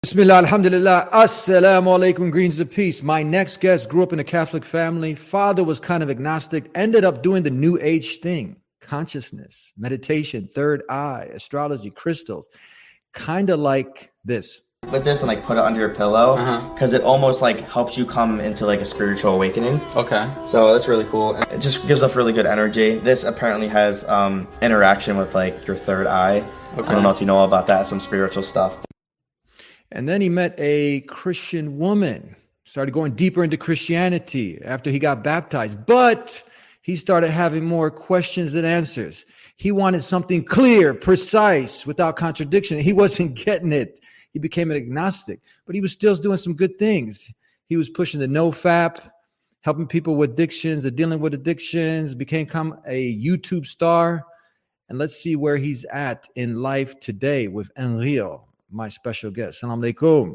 Bismillah, alhamdulillah, assalamu alaikum, greetings of peace. My next guest grew up in a Catholic family. Father was kind of agnostic, ended up doing the new age thing, consciousness, meditation, third eye, astrology, crystals, kind of like this. With this and like put it under your pillow Uh-huh. because it almost like helps you come into like a spiritual awakening. Okay. So that's really cool. It just gives off really good energy. This apparently has interaction with like your third eye. Okay. I don't know if you know about that, some spiritual stuff. And then he met a Christian woman, started going deeper into Christianity after he got baptized, but he started having more questions than answers. He wanted something clear, precise, without contradiction. He wasn't getting it. He became an agnostic, but he was still doing some good things. He was pushing the NoFap, helping people with addictions, dealing with addictions, became a YouTube star. And let's see where he's at in life today with Enrio, my special guest. Salam alaikum.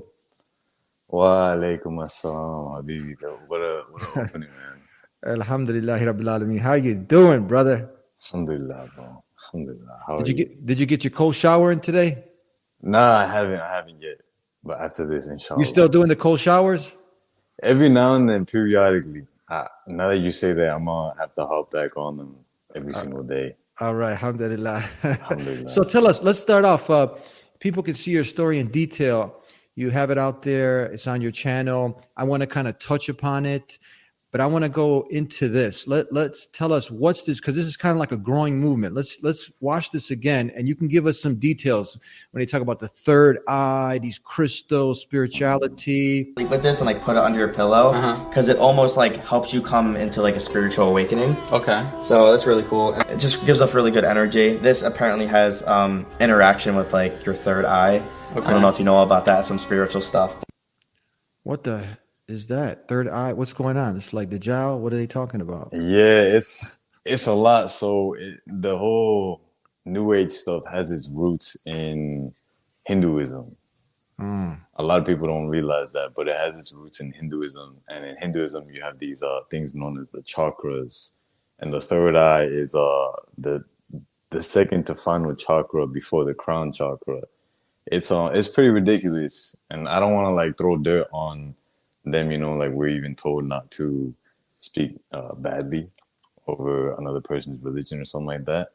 Wa alaikum assalam, Habibi. What a opening, man. Alhamdulillah Rabbil Alameen. How you doing, brother? Alhamdulillah, bro. Alhamdulillah. How Did are you did you get your cold shower in today? Nah, I haven't yet. But after this, inshallah. You still doing the cold showers? Every now and then, periodically. Now that you say that, I'm gonna have to hop back on them every single day. All right, alhamdulillah. Alhamdulillah. So tell us, let's start off. People can see your story in detail. You have it out there. It's on your channel. I want to kind of touch upon it, but I want to go into this. Let's tell us what's this, because this is kind of like a growing movement. Let's watch this again, and you can give us some details when they talk about the third eye, these crystals, spirituality. Sleep with this and like put it under your pillow Uh-huh. because it almost like helps you come into like a spiritual awakening. Okay. So that's really cool. It just gives off really good energy. This apparently has interaction with like your third eye. Okay. I don't know if you know about that, some spiritual stuff. What the is that? Third eye? What's going on? It's like the Dajjal. What are they talking about? Yeah, it's a lot. So the whole New Age stuff has its roots in Hinduism. A lot of people don't realize that, but it has its roots in Hinduism. And in Hinduism, you have these things known as the chakras, and the third eye is the second to final chakra before the crown chakra. It's pretty ridiculous, and I don't want to like throw dirt on them. Like we're even told not to speak badly over another person's religion or something like that.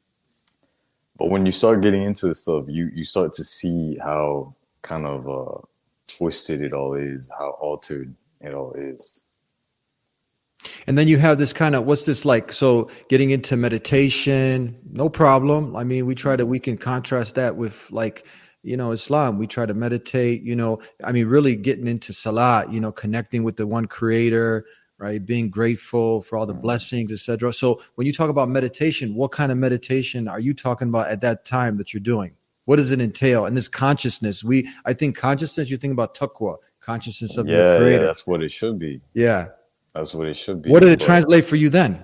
But when you start getting into this stuff, you start to see how kind of twisted it all is, how altered it all is. And then you have this kind of, what's this like? So getting into meditation, no problem. I mean, we can contrast that with like, Islam. We try to meditate, really getting into salat, connecting with the one creator, right? Being grateful for all the blessings, etc. So when you talk about meditation, what kind of meditation are you talking about at that time that you're doing? What does it entail? And this consciousness, I think consciousness, you think about taqwa, consciousness of your creator. Yeah, that's what it should be. Yeah. That's what it should be. What did it translate for you then?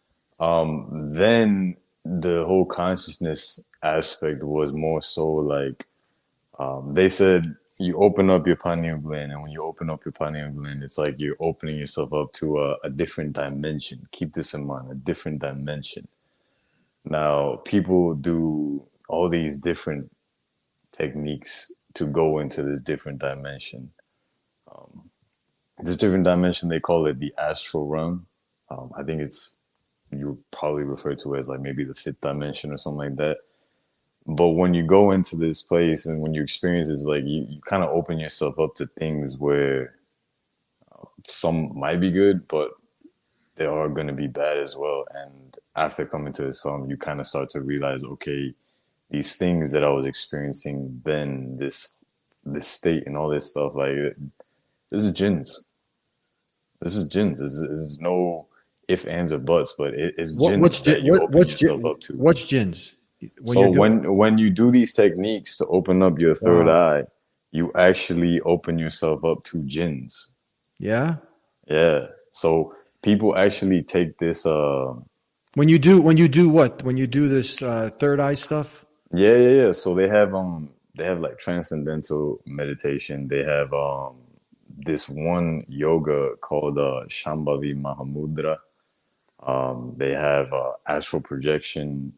Then the whole consciousness aspect was more so like, they said you open up your pineal gland, and when you open up your pineal gland, it's like you're opening yourself up to a different dimension. Keep this in mind, a different dimension. Now, people do all these different techniques to go into this different dimension. This different dimension, they call it the astral realm. I think you probably refer to it as like maybe the fifth dimension or something like that. But when you go into this place and when you experience this, like you kind of open yourself up to things where some might be good, but they are going to be bad as well. And after coming to this you kind of start to realize, okay, these things that I was experiencing then, this state and all this stuff, like this is jinns. This is jinns. There's no ifs, ands, or buts, but it's jinns that you open yourself up to. What's jinns? When you do these techniques to open up your third eye, you actually open yourself up to jinns. Yeah? Yeah. So people actually take this when you do what? When you do this third eye stuff? Yeah. So they have like transcendental meditation. They have this one yoga called Shambhavi Mahamudra. They have astral projection.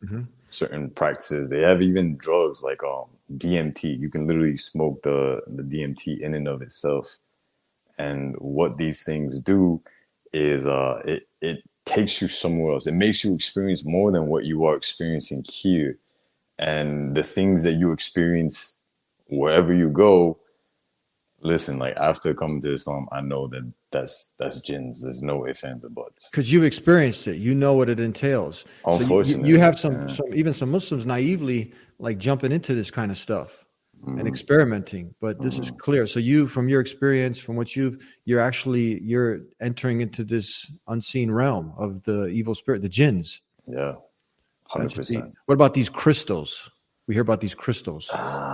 certain practices. They have even drugs like DMT. You can literally smoke the DMT in and of itself. And what these things do is it takes you somewhere else. It makes you experience more than what you are experiencing here. And the things that you experience wherever you go, listen, like after coming to Islam, I know that that's jinns. There's no ifs, ands, or buts. Because you've experienced it, you know what it entails. Unfortunately, so you have some even some Muslims naively like jumping into this kind of stuff and experimenting. But this is clear. So you, from your experience, from what you're entering into this unseen realm of the evil spirit, the jinns. Yeah, 100%. What about these crystals? We hear about these crystals.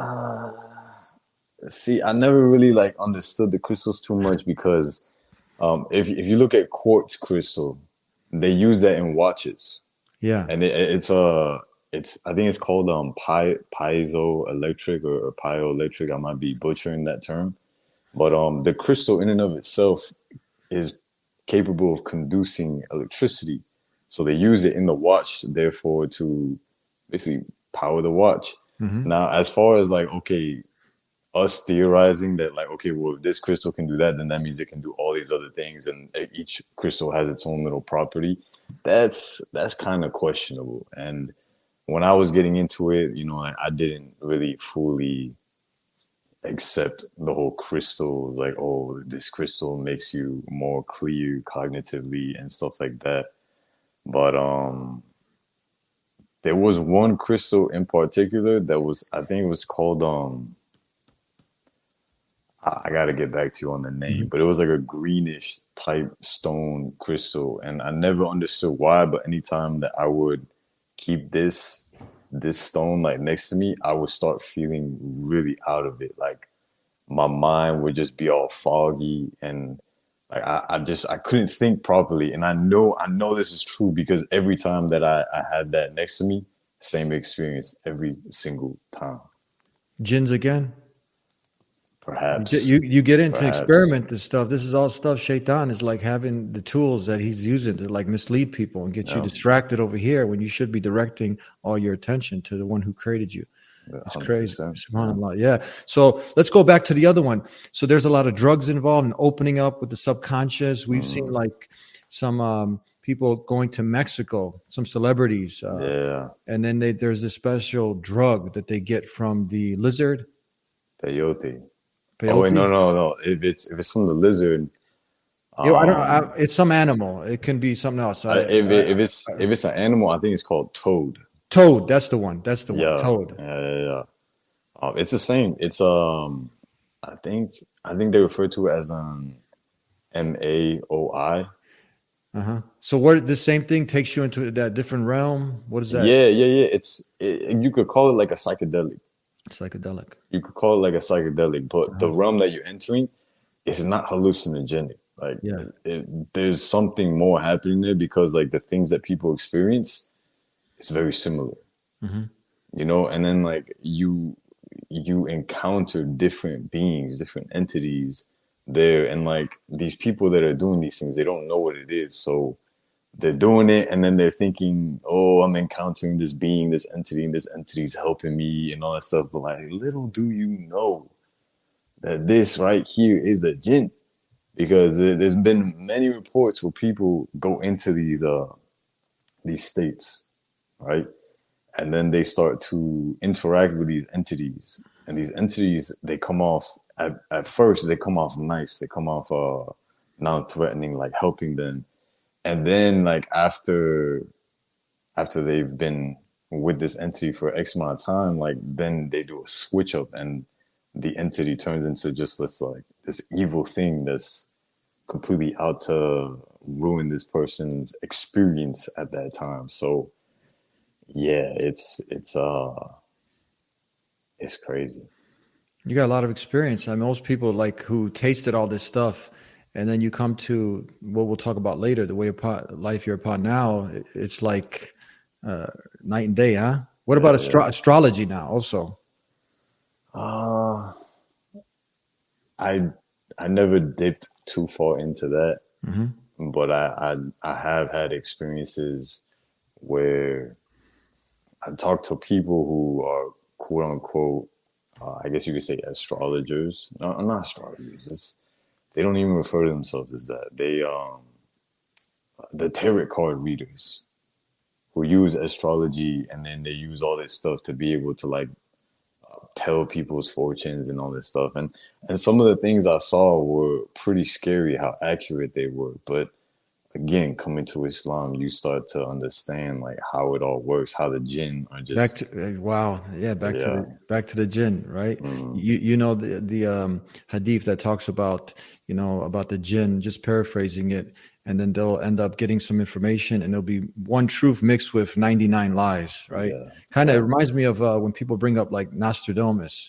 See, I never really like understood the crystals too much because if you look at quartz crystal, they use that in watches. Yeah, and it's I think it's called piezoelectric or piezoelectric. I might be butchering that term, but the crystal in and of itself is capable of conducing electricity. So they use it in the watch, therefore, to basically power the watch. Now, as far as like, okay, us theorizing that like, okay, well, if this crystal can do that, then that means it can do all these other things, and each crystal has its own little property. That's kind of questionable. And when I was getting into it, you know, I didn't really fully accept the whole crystals, like, oh, this crystal makes you more clear cognitively and stuff like that. But there was one crystal in particular that was, I think it was called I got to get back to you on the name, but it was like a greenish type stone crystal, and I never understood why. But anytime that I would keep this stone like next to me, I would start feeling really out of it. Like my mind would just be all foggy, and like I couldn't think properly. And I know this is true because every time that I had that next to me, same experience every single time. Jinns again. Perhaps you get into experiment this stuff. This is all stuff Shaitan is like having the tools that he's using to like mislead people and get you distracted over here when you should be directing all your attention to the one who created you. It's crazy. SubhanAllah. Yeah. So let's go back to the other one. So there's a lot of drugs involved in opening up with the subconscious. We've seen like some people going to Mexico, some celebrities. And then there's a special drug that they get from the lizard. Peyote. Oh wait, no. If it's from the lizard, it's some animal. It can be something else. If it's an animal, I think it's called toad. Toad, that's the one. That's the one. Toad. Yeah. It's the same. It's I think they refer to it as MAOI. So what the same thing takes you into that different realm? What is that? Yeah. You could call it like a psychedelic. Psychedelic. You could call it like a psychedelic, but the realm that you're entering is not hallucinogenic. Like there's something more happening there because like the things that people experience is very similar. You know, and then like you encounter different beings, different entities there, and like these people that are doing these things, they don't know what it is, so they're doing it, and then they're thinking, oh, I'm encountering this being, this entity, and this entity's helping me and all that stuff. But like, little do you know that this right here is a jinn, because there's been many reports where people go into these states, right? And then they start to interact with these entities, and these entities, they come off at first, they come off nice, they come off non-threatening, like helping them. And then like after they've been with this entity for X amount of time, like then they do a switch up and the entity turns into just this evil thing that's completely out to ruin this person's experience at that time. So yeah, it's crazy. You got a lot of experience. I mean, most people like who tasted all this stuff, and then you come to what we'll talk about later, the way of life you're upon now. It's like night and day, huh? What about astrology now also? I never dipped too far into that, but I have had experiences where I talk to people who are quote unquote, I guess you could say astrologers. No, not astrologers. They don't even refer to themselves as that. The tarot card readers who use astrology, and then they use all this stuff to be able to like tell people's fortunes and all this stuff. And some of the things I saw were pretty scary how accurate they were. But again, coming to Islam, you start to understand like how it all works, how the jinn are just back to the jinn, right? You know the hadith that talks about about the jinn, just paraphrasing it, and then they'll end up getting some information, and there'll be one truth mixed with 99 lies, right? Kind of reminds me of when people bring up like Nostradamus.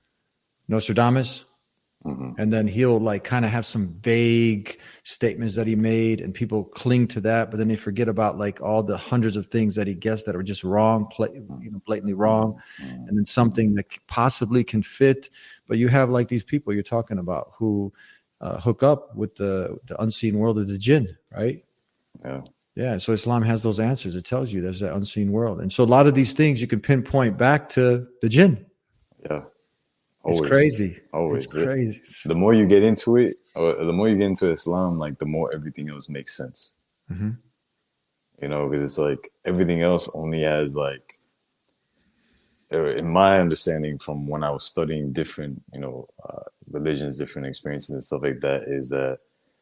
And then he'll like kind of have some vague statements that he made, and people cling to that, but then they forget about like all the hundreds of things that he guessed that are just wrong, blatantly wrong, and then something that possibly can fit. But you have like these people you're talking about who hook up with the unseen world of the jinn, right? Yeah. So Islam has those answers. It tells you there's that unseen world, and so a lot of these things you can pinpoint back to the jinn. Always, it's crazy. Always. It's crazy. The more you get into it, or the more you get into Islam, like the more everything else makes sense. Because it's like everything else only has like, in my understanding from when I was studying different, religions, different experiences and stuff like that, is that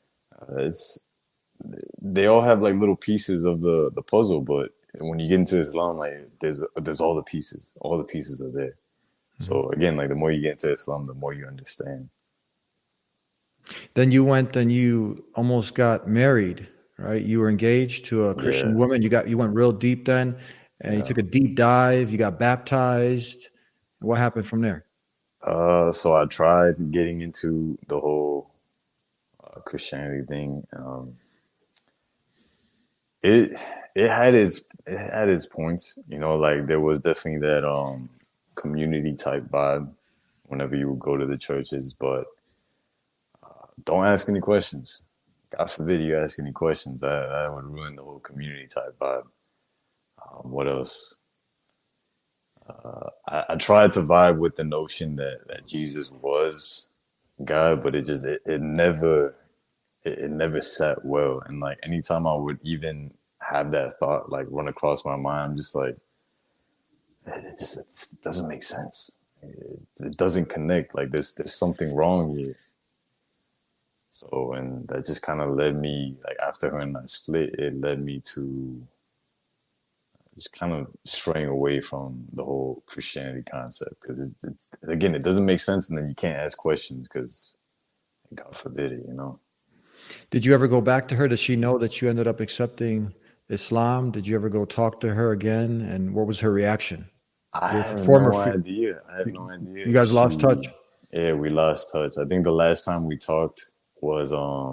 they all have like little pieces of the puzzle, but when you get into Islam, like there's all the pieces are there. So again, like the more you get into Islam, the more you understand. Then you went and you almost got married, right? You were engaged to a Christian woman. You went real deep then, and you took a deep dive. You got baptized. What happened from there? So I tried getting into the whole Christianity thing. It had its points, like there was definitely that community type vibe whenever you would go to the churches, but don't ask any questions. God forbid you ask any questions. That would ruin the whole community type vibe. What else? I tried to vibe with the notion that Jesus was God, but it never sat well. And like anytime I would even have that thought like run across my mind, I'm just like, it doesn't make sense. It doesn't connect. Like there's something wrong here. So, and that just kind of led me, like after her and I split, it led me to just kind of straying away from the whole Christianity concept, because it's again, it doesn't make sense, and then you can't ask questions because God forbid it, Did you ever go back to her? Does she know that you ended up accepting Islam? Did you ever go talk to her again? And what was her reaction? I have no idea. You guys lost touch? Yeah, we lost touch. I think the last time we talked was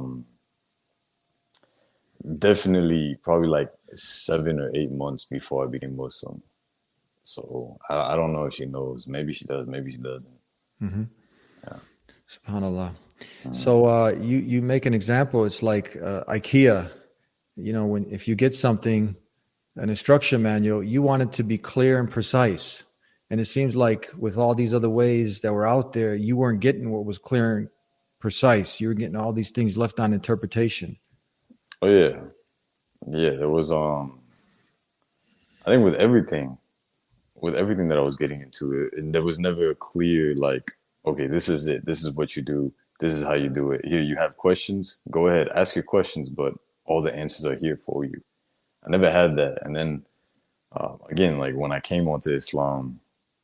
definitely probably like 7 or 8 months before I became Muslim. So I don't know if she knows. Maybe she does. Maybe she doesn't. Yeah. SubhanAllah. So you make an example. It's like IKEA. If you get something, an instruction manual, you want it to be clear and precise. And it seems like with all these other ways that were out there, you weren't getting what was clear and precise. You were getting all these things left on interpretation. Oh yeah. Yeah, there was I think with everything that I was getting into, there was never a clear like, okay, this is it. This is what you do. This is how you do it. Here, you have questions. Go ahead, ask your questions, but all the answers are here for you. I never had that. And then, again, like when I came onto Islam,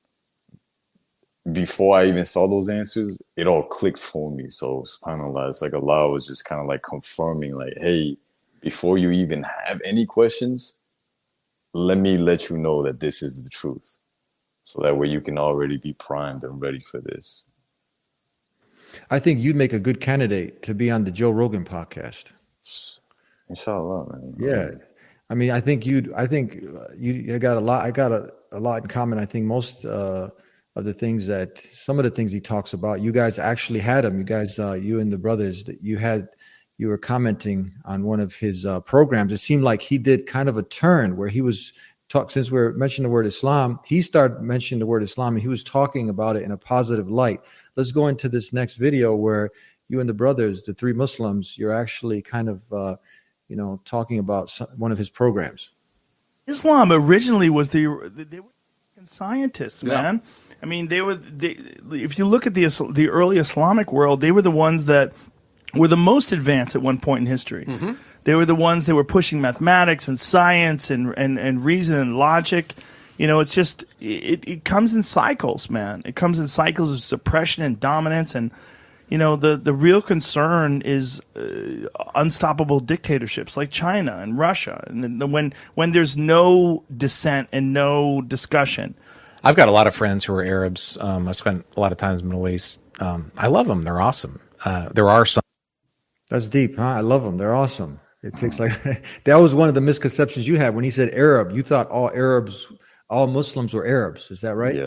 before I even saw those answers, it all clicked for me. So, subhanAllah, it's like Allah was just kind of like confirming, like, hey, before you even have any questions, let me let you know that this is the truth. So that way you can already be primed and ready for this. I think you'd make a good candidate to be on the Joe Rogan podcast. Inshallah, man. Yeah. I mean, I think you got a lot. I got a lot in common. I think most of the things some of the things he talks about, you guys actually had him. You guys, you and the brothers, that you were commenting on one of his programs. It seemed like he did kind of a turn where he was since we're mentioning the word Islam, he started mentioning the word Islam, and he was talking about it in a positive light. Let's go into this next video where you and the brothers, the three Muslims, you're actually kind of, talking about one of his programs. Islam originally was they were scientists, man. I mean, if you look at the early Islamic world, they were the ones that were the most advanced at one point in history. Mm-hmm. They were the ones that were pushing mathematics and science and reason and logic. It's just it comes in cycles, man. It comes in cycles of suppression and dominance, and the real concern is unstoppable dictatorships like China and Russia, and when there's no dissent and no discussion. I've got a lot of friends who are Arabs. I spent a lot of time in the Middle East. I love them. They're awesome. There are some. That's deep, huh? I love them. They're awesome. It takes that was one of the misconceptions you had when he said Arab. You thought all Muslims were Arabs. Is that right?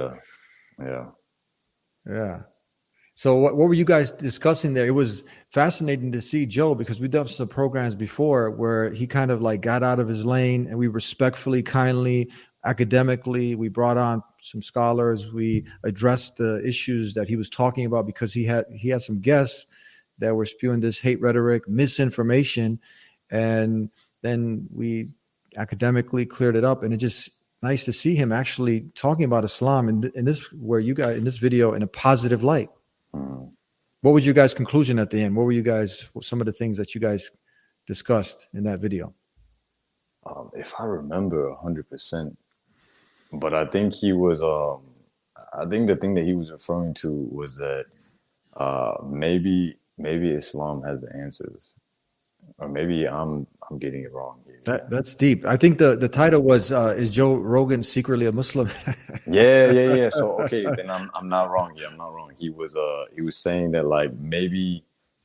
Yeah. So what were you guys discussing there? It was fascinating to see Joe, because we've done some programs before where he kind of got out of his lane, and we respectfully, kindly, academically, we brought on some scholars. We addressed the issues that he was talking about, because he had some guests that were spewing this hate rhetoric, misinformation, and then we academically cleared it up. And it's just nice to see him actually talking about Islam in this video in a positive light. What was your guys' conclusion at the end? What were some of the things that you guys discussed in that video? If I remember 100%, but I think he was, I think the thing that he was referring to was that maybe Islam has the answers, or maybe I'm getting it wrong here. That's deep. I think the title was "Is Joe Rogan secretly a Muslim?" Yeah. So okay, then I'm not wrong. Yeah, I'm not wrong. He was saying that maybe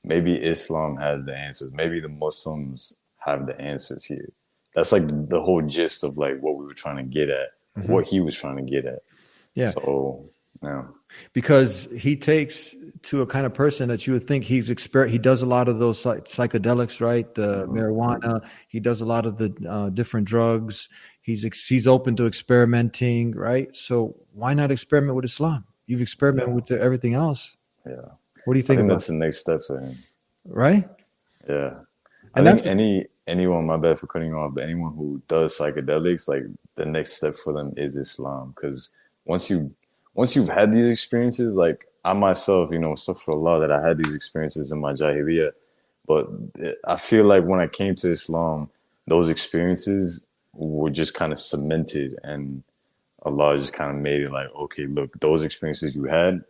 Islam has the answers. Maybe the Muslims have the answers here. That's the whole gist of what we were trying to get at, mm-hmm. what he was trying to get at. Yeah. So yeah. Because he takes to a kind of person that you would think he does a lot of those psychedelics, right? The marijuana. He does a lot of the different drugs. He's open to experimenting, right? So why not experiment with Islam? You've experimented with everything else. Yeah. What do you think? I think that's the next step for him. Right? Yeah. And I think anyone, my bad for cutting you off, but anyone who does psychedelics, the next step for them is Islam. Because once you've had these experiences, I myself, astaghfirullah, that I had these experiences in my jahiliyyah, but I feel like when I came to Islam, those experiences were just kind of cemented, and Allah just kind of made it okay, look, those experiences you had,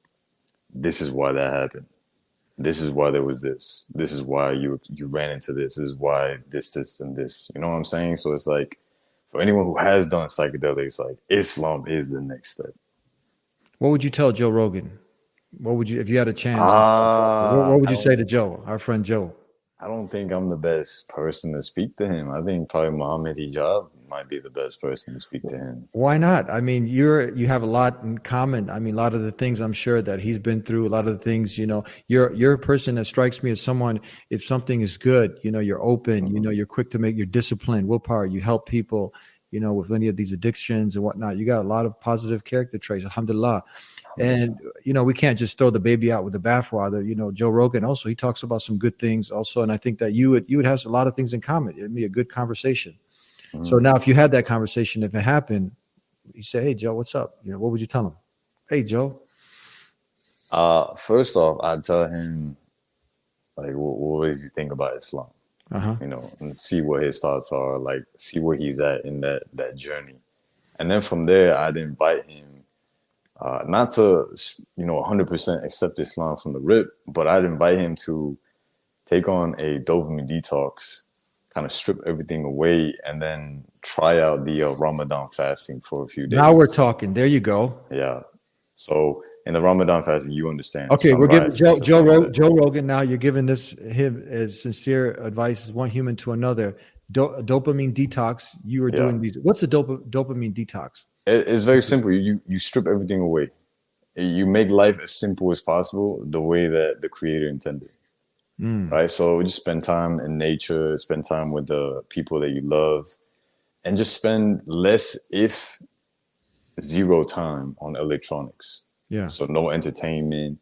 this is why that happened. This is why there was this. This is why you ran into this. This is why this, and this. You know what I'm saying? So it's for anyone who has done psychedelics, Islam is the next step. What would you tell Joe Rogan? What would you, if you had a chance? What would you say to Joe, our friend Joe? I don't think I'm the best person to speak to him. I think probably Muhammad Hijab might be the best person to speak to him. Why not? I mean, you have a lot in common. I mean, a lot of the things I'm sure that he's been through, a lot of the things, you're a person that strikes me as someone, if something is good, you're open, mm-hmm. You're quick to make your discipline, willpower, you help people, with any of these addictions and whatnot. You got a lot of positive character traits, alhamdulillah. And, we can't just throw the baby out with the bathwater. Joe Rogan also, he talks about some good things also. And I think that you would have a lot of things in common. It'd be a good conversation. Mm-hmm. So now if you had that conversation, if it happened, you say, hey, Joe, what's up? What would you tell him? Hey, Joe. First off, I'd tell him, what does he think about Islam? Uh-huh. And see what his thoughts are, see where he's at in that journey. And then from there, I'd invite him, not to, 100% accept Islam from the rip, but I'd invite him to take on a dopamine detox, kind of strip everything away, and then try out the Ramadan fasting for a few days. Now we're talking. There you go. Yeah. So in the Ramadan fasting, you understand. Okay, we're giving Joe Rogan now. You're giving him as sincere advice as one human to another. Dopamine detox. You are doing these. What's a dopamine detox? It's very simple. You strip everything away. You make life as simple as possible, the way that the Creator intended. Right. So just spend time in nature. Spend time with the people that you love, and just spend less, if zero time on electronics. Yeah. So no entertainment,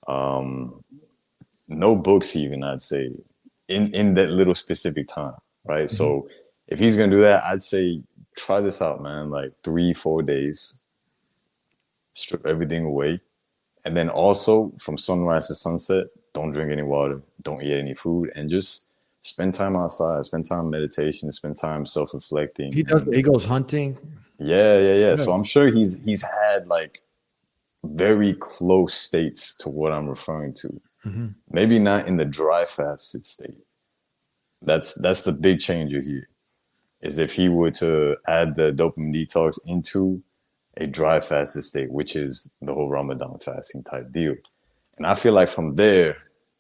no books even, I'd say, in that little specific time, right? Mm-hmm. So if he's gonna do that, I'd say try this out, man. Like 3-4 days, strip everything away. And then also from sunrise to sunset, don't drink any water, don't eat any food, and just spend time outside, spend time meditation, spend time self-reflecting. He does. He goes hunting. Yeah. So I'm sure he's had like very close states to what I'm referring to. Mm-hmm. Maybe not in the dry fasted state. That's the big changer here. Is if he were to add the dopamine detox into a dry fasted state, which is the whole Ramadan fasting type deal. And I feel like from there,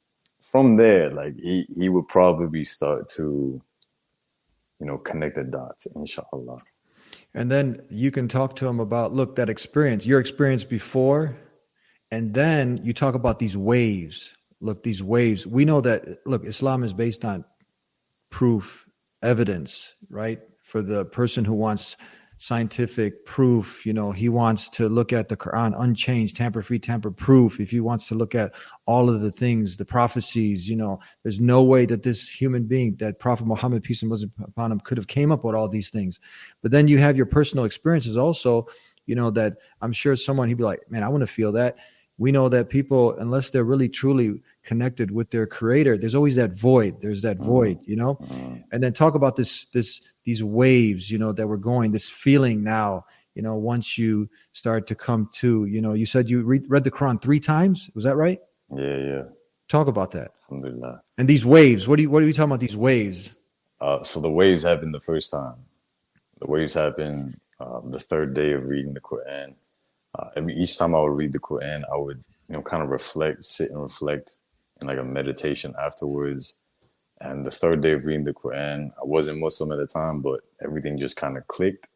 like he would probably start to, connect the dots, inshallah. And then you can talk to him about, look, that experience, your experience before, and then you talk about these waves. Look, these waves, we know that, look, Islam is based on proof, evidence, right? For the person who wants scientific proof, he wants to look at the Quran unchanged, tamper-free, tamper-proof. If he wants to look at all of the things, the prophecies, there's no way that this human being, that Prophet Muhammad, peace and blessings upon him, could have came up with all these things. But then you have your personal experiences also, that I'm sure someone, he'd be like, man, I want to feel that. We know that people, unless they're really truly connected with their creator, there's always that void. There's that void, and then talk about these waves, that we're going, this feeling now, once you start to come to, you said you read the Quran 3 times. Was that right? Yeah. Talk about that. Alhamdulillah. And these waves, what are you talking about, these waves? So the waves happened the first time. The waves happened the third day of reading the Quran. Each time I would read the Quran, I would, kind of sit and reflect in like a meditation afterwards. And the third day of reading the Quran, I wasn't Muslim at the time, but everything just kind of clicked.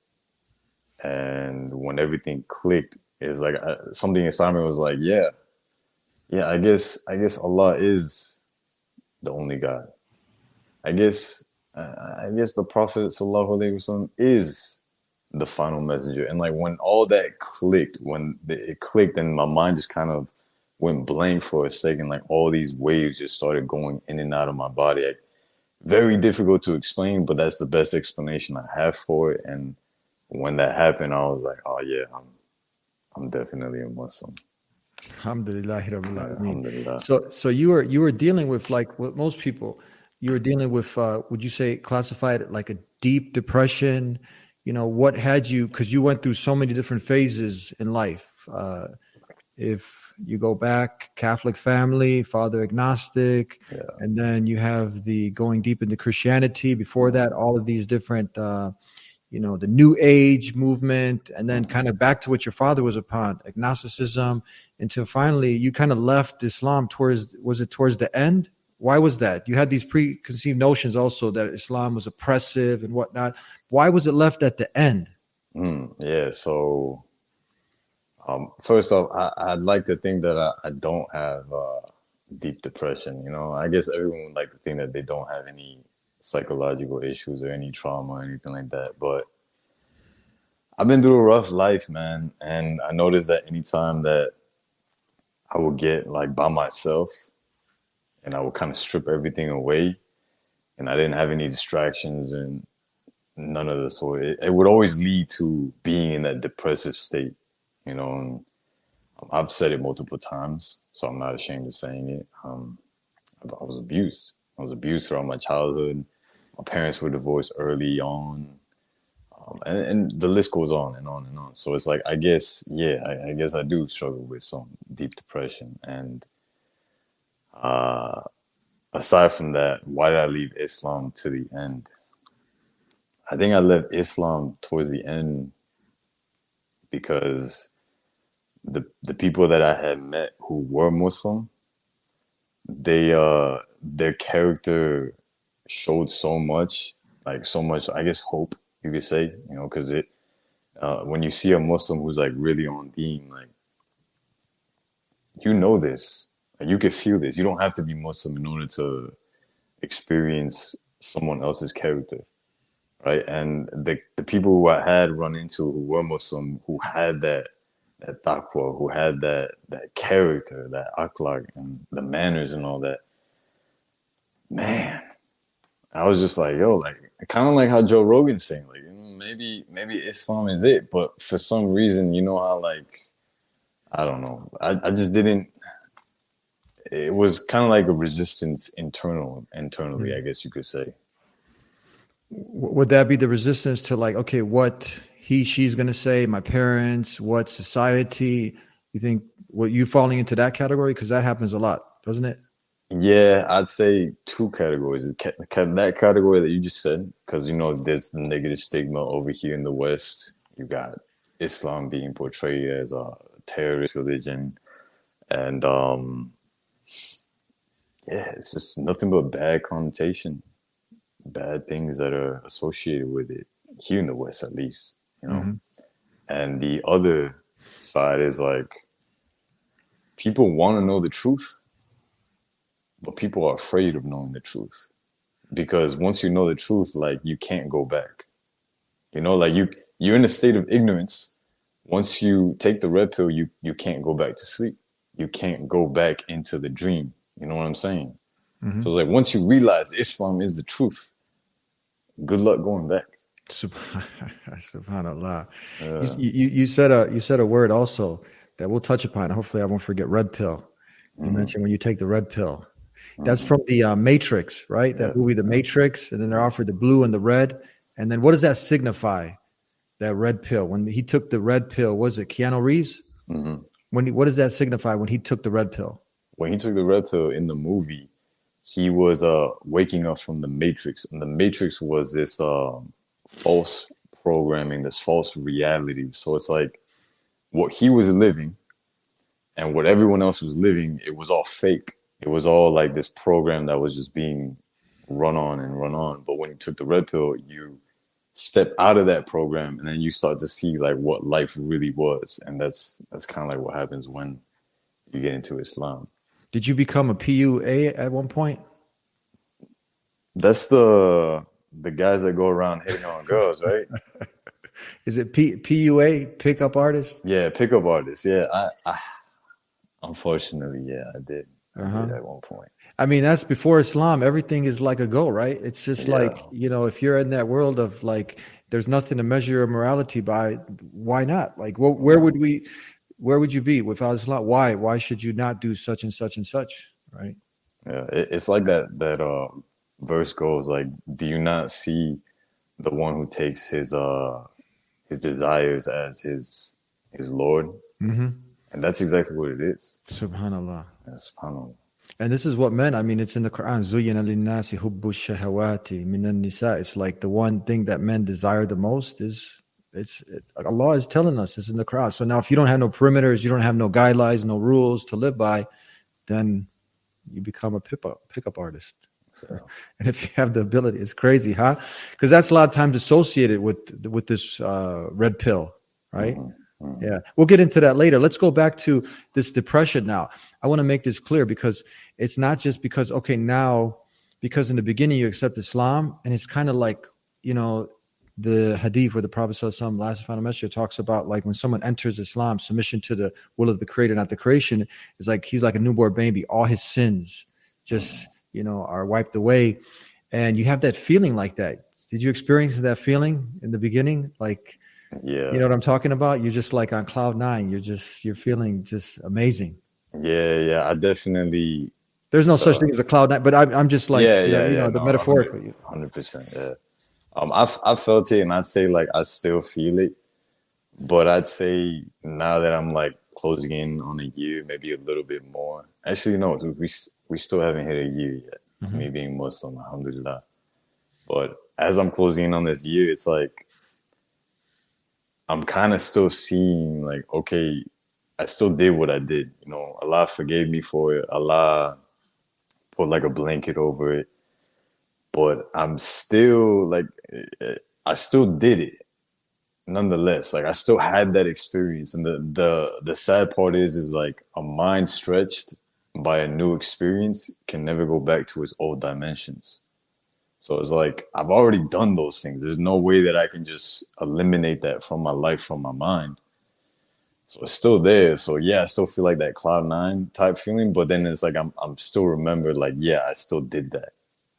And when everything clicked, it's like something inside me was like, yeah, I guess Allah is the only God. I guess the Prophet Sallallahu Alaihi Wasallam is the final messenger. And like when all that clicked, it clicked and my mind just kind of went blank for a second, like all these waves just started going in and out of my body. Like, very difficult to explain, but that's the best explanation I have for it. And when that happened, I was like, oh yeah, I'm definitely a Muslim. Alhamdulillah. Alhamdulillah. So you were dealing with, like what most people, you were dealing with, would you say classify it like a deep depression? What had you, because you went through so many different phases in life. If you go back, Catholic family, father agnostic, and then you have the going deep into Christianity. Before that, all of these different, the New Age movement, and then kind of back to what your father was upon, agnosticism, until finally you kind of left Islam towards the end? Why was that? You had these preconceived notions also that Islam was oppressive and whatnot. Why was it left at the end? So first off, I'd like to think that I don't have deep depression. I guess everyone would like to think that they don't have any psychological issues or any trauma or anything like that. But I've been through a rough life, man. And I noticed that anytime that I would get like by myself and I would kind of strip everything away and I didn't have any distractions and none of the sort, it would always lead to being in that depressive state, and I've said it multiple times, so I'm not ashamed of saying it. I was abused. I was abused throughout my childhood. My parents were divorced early on. And the list goes on and on and on. So it's like, I guess I do struggle with some deep depression. And aside from that, why did I leave Islam to the end? I think I left Islam towards the end because the people that I had met who were Muslim, their character showed so much, I guess, hope, you could say, because when you see a Muslim who's like really on deen, like, this, like, you could feel this. You don't have to be Muslim in order to experience someone else's character, right? And the people who I had run into who were Muslim, who had that taqwa, who had that character, that akhlaq, and the manners and all that, man, I was just like, yo, like kind of like how Joe Rogan's saying, like, maybe Islam is it, but for some reason, you know how like I don't know, I just didn't. It was kind of like a resistance internally, I guess you could say. Would that be the resistance to like, okay, what she's going to say, my parents, what society? You think what you falling into that category? Because that happens a lot, doesn't it? Yeah, I'd say two categories. That category that you just said, because there's the negative stigma over here in the West. You got Islam being portrayed as a terrorist religion, and yeah, it's just nothing but bad connotation, bad things that are associated with it here in the West, at least. And the other side is like people want to know the truth, but people are afraid of knowing the truth, because once you know the truth, like you can't go back. Like you're in a state of ignorance. Once you take the red pill, you can't go back to sleep. You can't go back into the dream. You know what I'm saying? So it's like once you realize Islam is the truth, good luck going back. Subhanallah. You said a word also that we'll touch upon. Hopefully I won't forget. Red pill. You mentioned when you take the red pill. That's from the Matrix, right? That movie, The Matrix, and then they're offered the blue and the red. And then what does that signify? That red pill. When he took the red pill, was it Keanu Reeves? What does that signify when he took the red pill? When he took the red pill in the movie, he was waking up from the Matrix, and the Matrix was this false programming, this false reality. So it's like what he was living and what everyone else was living, it was all fake. It was all like this program that was just being run on and run on. But when you took the red pill, you step out of that program, and then you start to see like what life really was. And that's kind of like what happens when you get into Islam. Did you become a PUA at one point? That's the guys that go around hitting on girls, right? Is it PUA, pickup artist? Yeah, pickup artist. Yeah, I unfortunately, yeah, I did. I did at one point. I mean, that's before Islam. Everything is like a go, right? It's just like, if you're in that world of like, there's nothing to measure your morality by, why not? Like, where would you be without Islam? Why should you not do such and such and such, right? Yeah, it's like that verse goes like, do you not see the one who takes his desires as his Lord? And that's exactly what it is. Subhanallah. Yeah, subhanallah. And this is what men, I mean, it's in the Quran. Zuyyina linnasi hubbu shahawati minan nisa. It's like the one thing that men desire the most is, Allah is telling us, it's in the Quran. So now if you don't have no perimeters, you don't have no guidelines, no rules to live by, then you become a pickup artist. Yeah. And if you have the ability, it's crazy, huh? Because that's a lot of times associated with this red pill, right? Yeah, we'll get into that later. Let's go back to this depression now. I want to make this clear, because it's not just because, okay, now, because in the beginning you accept Islam, and it's kind of like, the hadith where the Prophet ﷺ, last final message, talks about like when someone enters Islam, submission to the will of the Creator, not the creation, is like he's like a newborn baby. All his sins just, are wiped away. And you have that feeling like that. Did you experience that feeling in the beginning? Like, yeah, you know what I'm talking about? You're just like on cloud nine. You're feeling just amazing. Yeah. I definitely. There's no such thing as a cloud nine, but I'm just like, metaphorically. 100%. Yeah. I felt it, and I'd say like I still feel it, but I'd say now that I'm like closing in on a year, maybe a little bit more. Actually, no, we still haven't hit a year yet. Me being Muslim, alhamdulillah. But as I'm closing in on this year, it's like I'm kind of still seeing like, okay, I still did what I did. Allah forgave me for it. Allah put like a blanket over it. But I'm still like, I still did it nonetheless. Like I still had that experience. And the sad part is like a mind stretched by a new experience can never go back to its old dimensions. So it's like I've already done those things. There's no way that I can just eliminate that from my life, from my mind. So it's still there. So yeah, I still feel like that cloud nine type feeling, but then it's like I'm still remembered like, yeah, I still did that.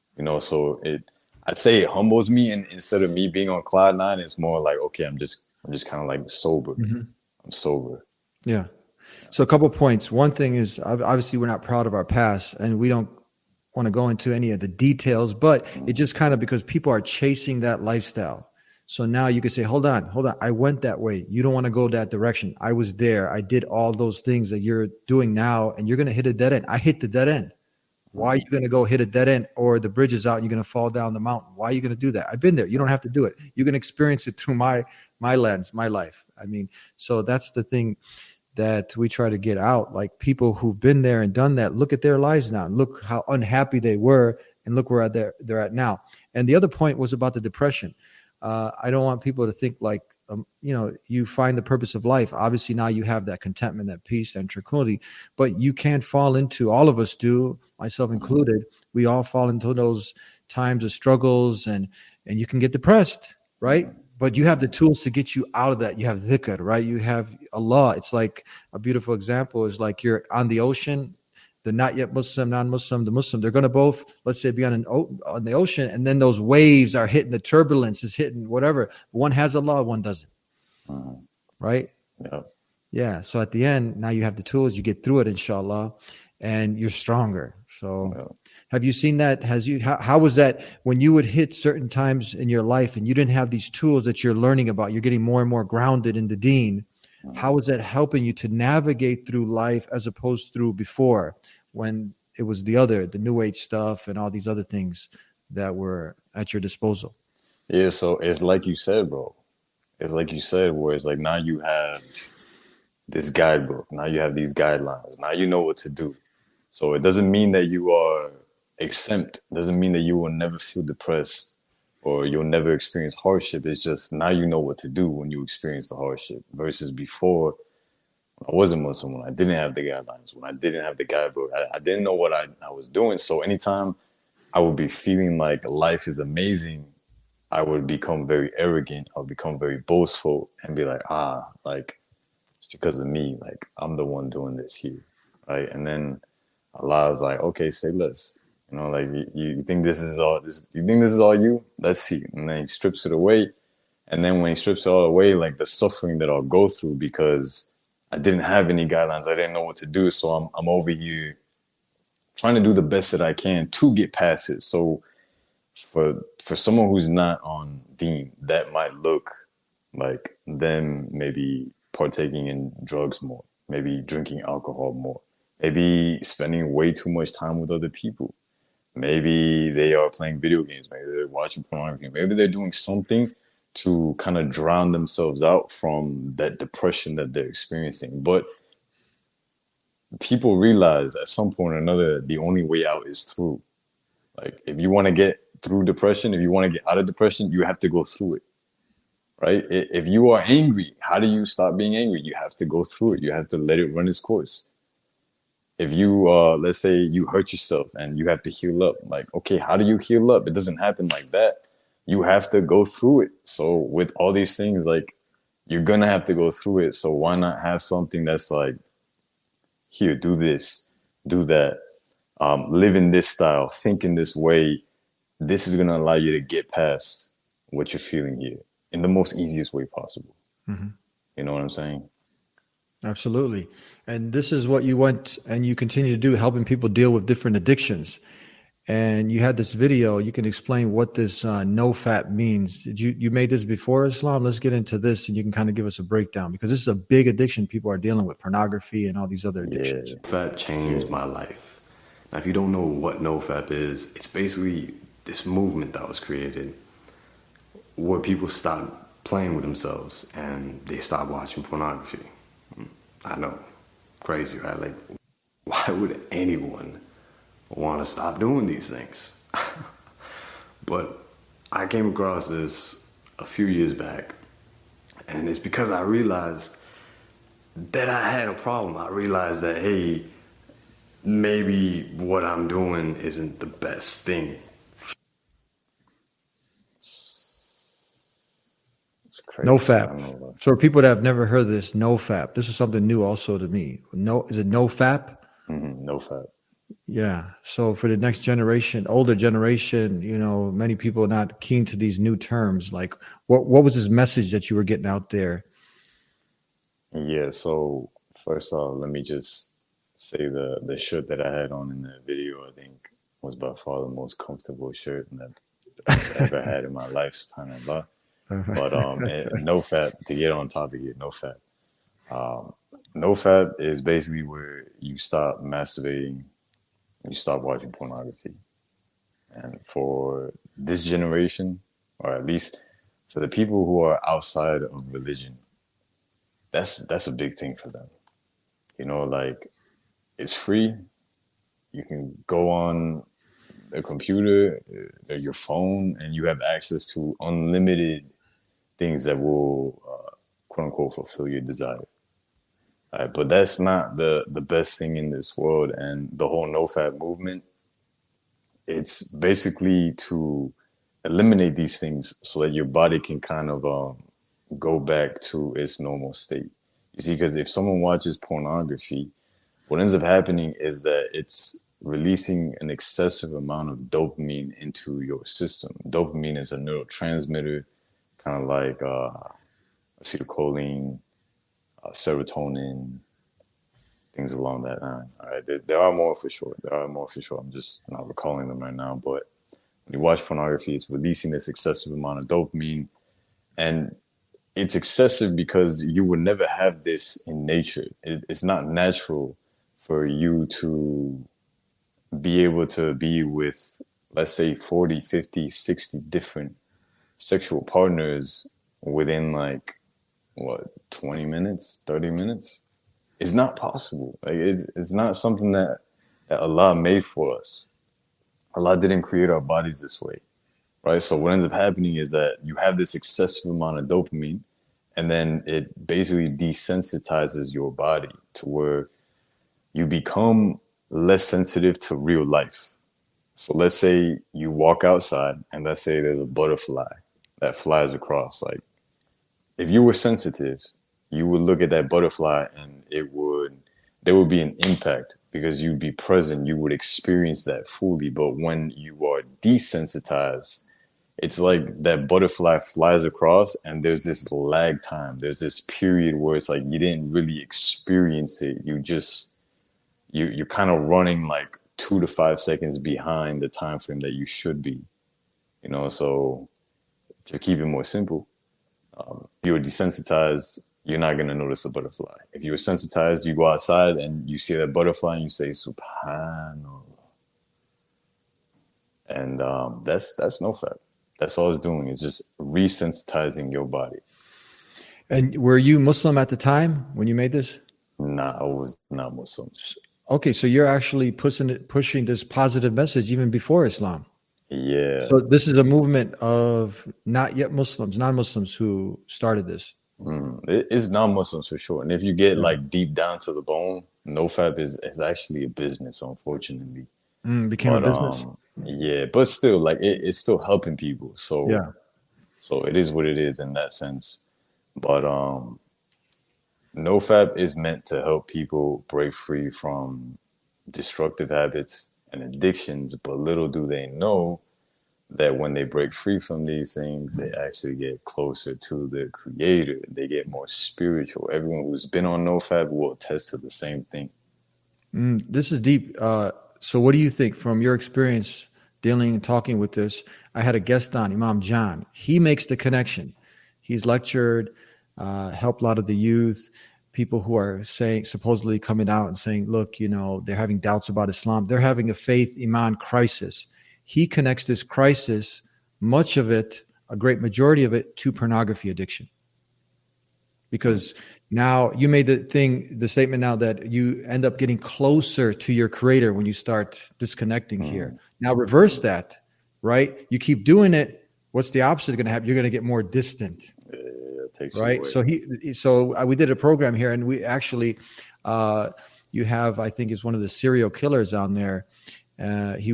So I'd say it humbles me, and instead of me being on cloud nine, it's more like, okay, I'm just kind of like sober. I'm sober. Yeah. So a couple of points. One thing is obviously we're not proud of our past, and we don't want to go into any of the details, but it just kind of because people are chasing that lifestyle. So now you can say, hold on. I went that way. You don't want to go that direction. I was there. I did all those things that you're doing now, and you're going to hit a dead end. I hit the dead end. Why are you going to go hit a dead end, or the bridge is out and you're going to fall down the mountain? Why are you going to do that? I've been there. You don't have to do it. You can experience it through my lens, my life. I mean, so that's the thing that we try to get out. Like people who've been there and done that, look at their lives now. Look how unhappy they were, and look where they're at now. And the other point was about the depression. I don't want people to think like, you find the purpose of life. Obviously now you have that contentment, that peace and tranquility, but you can't fall into, all of us do, myself included, we all fall into those times of struggles and you can get depressed, right? But you have the tools to get you out of that. You have dhikr, right? You have Allah. It's like a beautiful example is like you're on the ocean, the not yet Muslim, non-Muslim, the Muslim, they're going to both, let's say, be on the ocean, and then those waves are hitting, the turbulence is hitting, whatever. One has Allah, one doesn't. Right? Yeah. Yeah. So at the end, now you have the tools, you get through it, inshallah, and you're stronger. So have you seen that? How was that when you would hit certain times in your life and you didn't have these tools that you're learning about, you're getting more and more grounded in the deen? How was that helping you to navigate through life as opposed through before when it was the new age stuff and all these other things that were at your disposal? Yeah. So it's like you said, bro. It's like you said, where it's like now you have this guidebook. Now you have these guidelines. Now you know what to do. So it doesn't mean that you are exempt. It doesn't mean that you will never feel depressed or you'll never experience hardship. It's just now you know what to do when you experience the hardship versus before when I wasn't Muslim, when I didn't have the guidelines, when I didn't have the guidebook. I didn't know what I was doing. So anytime I would be feeling like life is amazing, I would become very arrogant. I would become very boastful and be like, like it's because of me. Like I'm the one doing this here, right? And then Allah is like, okay, say less. Like you think this is all. You think this is all you? Let's see. And then he strips it away. And then when he strips it all away, like the suffering that I'll go through because I didn't have any guidelines, I didn't know what to do. So I'm over here trying to do the best that I can to get past it. So for someone who's not on deen, that might look like them maybe partaking in drugs more, maybe drinking alcohol more, maybe spending way too much time with other people. Maybe they are playing video games, maybe they're watching pornography, maybe they're doing something to kind of drown themselves out from that depression that they're experiencing. But people realize at some point or another, the only way out is through. Like if you want to get through depression, if you want to get out of depression, you have to go through it, right? If you are angry, how do you stop being angry? You have to go through it. You have to let it run its course. If you, let's say you hurt yourself and you have to heal up, like, okay, how do you heal up? It doesn't happen like that. You have to go through it. So with all these things, like you're going to have to go through it. So why not have something that's like, here, do this, do that, live in this style, think in this way. This is going to allow you to get past what you're feeling here in the most easiest way possible. Mm-hmm. You know what I'm saying? Absolutely. And this is what you went and you continue to do, helping people deal with different addictions. And you had this video. You can explain what this no-fap means. Did you made this before Islam? Let's get into this and you can kind of give us a breakdown because this is a big addiction people are dealing with, pornography and all these other addictions. Yeah, fap changed my life. Now, if you don't know what no-fap is, it's basically this movement that was created where people stop playing with themselves and they stop watching pornography. I know, crazy, right? Like, why would anyone want to stop doing these things? But I came across this a few years back, and it's because I realized that I had a problem. I realized that, hey, maybe what I'm doing isn't the best thing. crazy. No I fap. don't know about- So for people that have never heard of this, no fap. This is something new also to me. No, is it no fap? No fap. Yeah. So for the next generation, older generation, many people are not keen to these new terms. Like, what was this message that you were getting out there? Yeah, so first off, let me just say the shirt that I had on in the video, I think, was by far the most comfortable shirt that I've ever had in my life, subhanAllah. But no fap, to get on topic here, no fap. No fap is basically where you stop masturbating, you stop watching pornography. And for this generation, or at least for the people who are outside of religion, that's a big thing for them. Like, it's free. You can go on a computer, your phone, and you have access to unlimited things that will, quote unquote, fulfill your desire. But that's not the best thing in this world. And the whole NoFap movement, it's basically to eliminate these things so that your body can kind of go back to its normal state. You see, because if someone watches pornography, what ends up happening is that it's releasing an excessive amount of dopamine into your system. Dopamine is a neurotransmitter, kind of like acetylcholine, serotonin, things along that line. All right, there are more for sure. I'm just not recalling them right now. But when you watch pornography, it's releasing this excessive amount of dopamine, and it's excessive because you would never have this in nature. It's not natural for you to be able to be with, let's say, 40, 50, 60 different sexual partners within 20 minutes, 30 minutes. It's not possible. Like, it's not something that Allah made for us. Allah didn't create our bodies this way, right? So what ends up happening is that you have this excessive amount of dopamine, and then it basically desensitizes your body to where you become less sensitive to real life. So let's say you walk outside, and let's say there's a butterfly that flies across. Like, if you were sensitive, you would look at that butterfly and there would be an impact because you'd be present, you would experience that fully. But when you are desensitized, it's like that butterfly flies across and there's this lag time. There's this period where it's like you didn't really experience it. You're kind of running like 2 to 5 seconds behind the time frame that you should be. So to keep it more simple, if you're desensitized, you're not going to notice a butterfly. If you're sensitized, you go outside and you see that butterfly and you say, Subhanallah. And that's NoFap. That's all it's doing, is just resensitizing your body. And were you Muslim at the time when you made this? Nah, I was not Muslim. Okay, so you're actually pushing this positive message even before Islam. Yeah. So this is a movement of not yet Muslims, non-Muslims who started this. It's non-Muslims for sure. And if you get like deep down to the bone, NoFap is actually a business, unfortunately. Became a business? Yeah, but still, like it's still helping people. So yeah. So it is what it is in that sense. But NoFap is meant to help people break free from destructive habits and addictions, but little do they know that when they break free from these things, they actually get closer to the Creator. They get more spiritual. Everyone who's been on NoFap will attest to the same thing. This is deep. So what do you think from your experience dealing and talking with this? I had a guest on, Imam John. He makes the connection. He's lectured, helped a lot of the youth, people who are supposedly coming out and saying, look, they're having doubts about Islam. They're having a faith iman crisis. He connects this crisis, much of it, a great majority of it, to pornography addiction. Because now you made the statement now that you end up getting closer to your Creator when you start disconnecting here. Now reverse that, right? You keep doing it. What's the opposite going to happen? You're going to get more distant. Right. So we did a program here, and we actually, you have, I think it's one of the serial killers on there.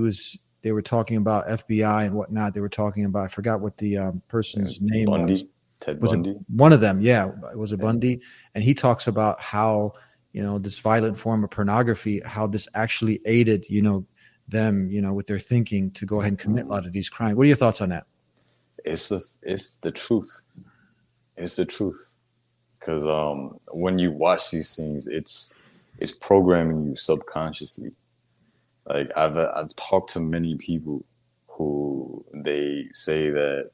They were talking about FBI and whatnot. They were talking about, I forgot what the person's name was. Ted Was it Bundy. one of them? Yeah, it was a Bundy, and he talks about how this violent form of pornography, how this actually aided them with their thinking to go ahead and commit a lot of these crimes. What are your thoughts on that? It's the truth. It's the truth. Because when you watch these things, it's programming you subconsciously. Like I've talked to many people who they say that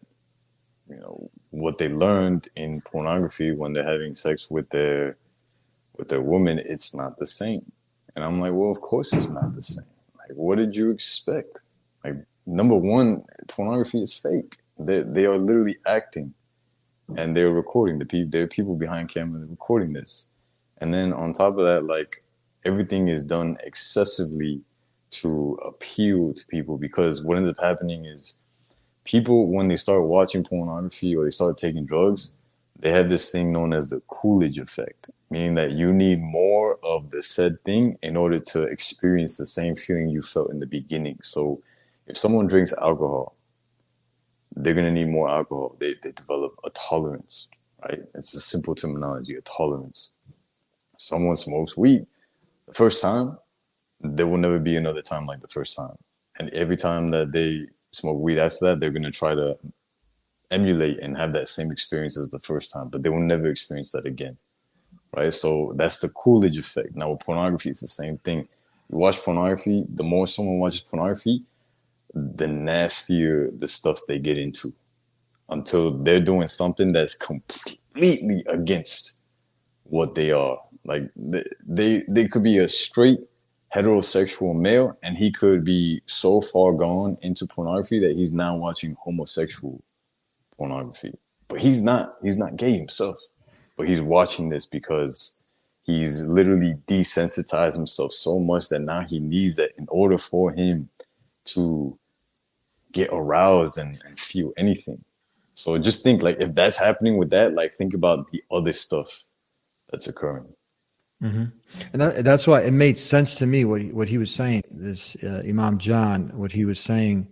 what they learned in pornography when they're having sex with their woman, it's not the same. And I'm like, well, of course it's not the same. Like, what did you expect? Like, number one, pornography is fake. They are literally acting, and they're recording there are people behind camera recording this. And then on top of that, like, everything is done excessively to appeal to people, because what ends up happening is people, when they start watching pornography or they start taking drugs, they have this thing known as the Coolidge effect, meaning that you need more of the said thing in order to experience the same feeling you felt in the beginning. So if someone drinks alcohol, they're going to need more alcohol. They develop a tolerance, right? It's a simple terminology, a tolerance. Someone smokes weed the first time, there will never be another time like the first time. And every time that they smoke weed after that, they're going to try to emulate and have that same experience as the first time, but they will never experience that again, right? So that's the Coolidge effect. Now with pornography, it's the same thing. You watch pornography, the more someone watches pornography, the nastier the stuff they get into, until they're doing something that's completely against what they are. Like they could be a straight heterosexual male, and he could be so far gone into pornography that he's now watching homosexual pornography. But he's not gay himself, but he's watching this because he's literally desensitized himself so much that now he needs that in order for him to get aroused and feel anything. So just think, like, if that's happening with that, like, think about the other stuff that's occurring. Mm-hmm. And that's why it made sense to me what he was saying. This Imam John, what he was saying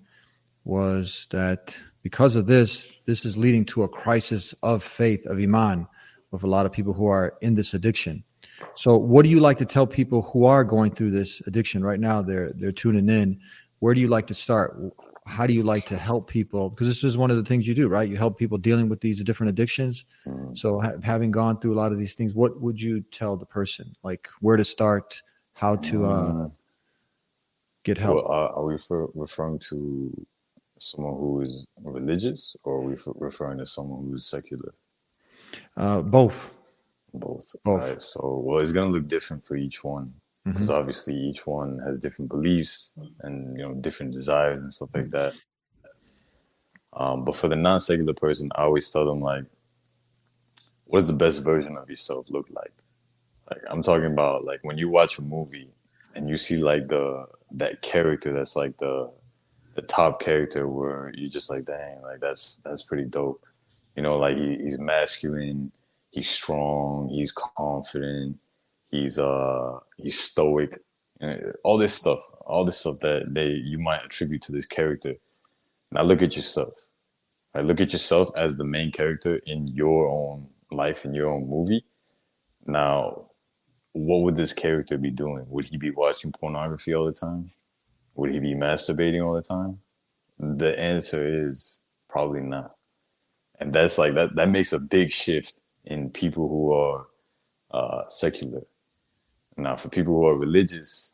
was that because of this is leading to a crisis of faith, of Iman, with a lot of people who are in this addiction. So what do you like to tell people who are going through this addiction right now? They're tuning in. Where do you like to start? How do you like to help people? Because this is one of the things you do, right? You help people dealing with these different addictions. So having gone through a lot of these things, what would you tell the person? Like where to start, how to get help? Well, are we referring to someone who is religious, or are we referring to someone who is secular? Both. Both. All right. So, well, it's going to look different for each one, because obviously each one has different beliefs and different desires and stuff like that. But for the non-secular person, I always tell them, like, what does the best version of yourself look like? Like, I'm talking about, like, when you watch a movie and you see like that character that's like the top character, where you're just like, dang, like that's pretty dope. Like he's masculine, he's strong, he's confident, he's stoic, all this stuff that you might attribute to this character. Now look at yourself. Right? Look at yourself as the main character in your own life, in your own movie. Now, what would this character be doing? Would he be watching pornography all the time? Would he be masturbating all the time? The answer is probably not. And that's like that makes a big shift in people who are secular. Now, for people who are religious,